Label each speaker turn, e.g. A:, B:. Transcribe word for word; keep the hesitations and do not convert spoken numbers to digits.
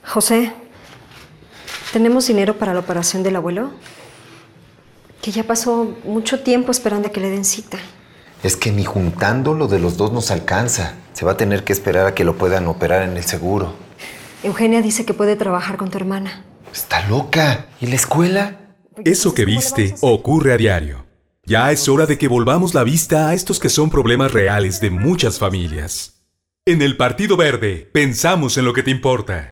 A: José, ¿tenemos dinero para la operación del abuelo? Que ya pasó mucho tiempo esperando a que le den cita.
B: Es que ni juntando lo de los dos nos alcanza. Se va a tener que esperar a que lo puedan operar en el seguro.
A: Eugenia dice que puede trabajar con tu hermana.
B: Está loca. ¿Y la escuela?
C: Eso que viste ocurre a diario. Ya es hora de que volvamos la vista a estos que son problemas reales de muchas familias. En el Partido Verde, pensamos en lo que te importa.